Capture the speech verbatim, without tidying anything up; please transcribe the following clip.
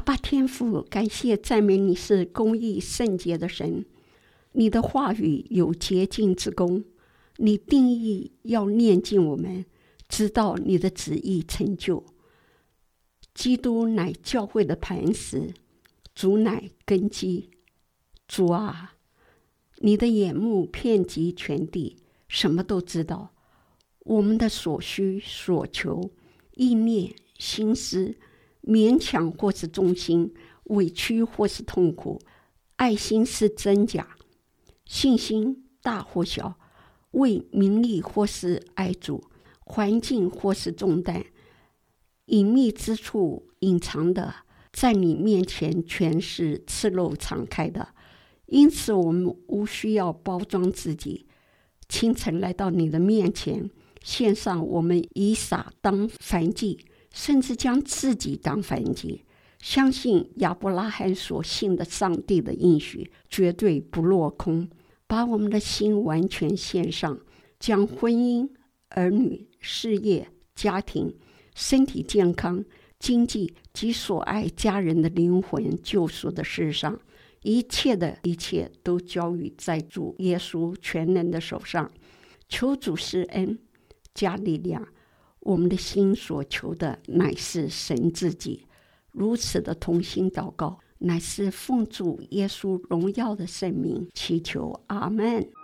爸天父，感谢赞美你是公义圣洁的神，你的话语有洁净之功，你定义要念进我们，直到你的旨意成就。基督乃教会的磐石，主乃根基。主啊，你的眼目遍及全地，什么都知道。我们的所需所求、意念、心思，勉强或是忠心，委屈或是痛苦，爱心是真假，信心大或小，为名利或是爱主，环境或是重担，隐秘之处隐藏的，在你面前全是赤露敞开的。因此我们无需要包装自己，清晨来到你的面前，献上我们以撒当燔祭，甚至将自己当燔祭，相信亚伯拉罕所信的上帝的应许绝对不落空，把我们的心完全献上，将婚姻、儿女、事业、家庭、身体健康、经济及所爱家人的灵魂救赎的事上，一切的一切都交予在主耶稣全能的手上。求主施恩加力量，我们的心所求的乃是神自己。如此的同心祷告，乃是奉主耶稣荣耀的圣名祈求，阿们。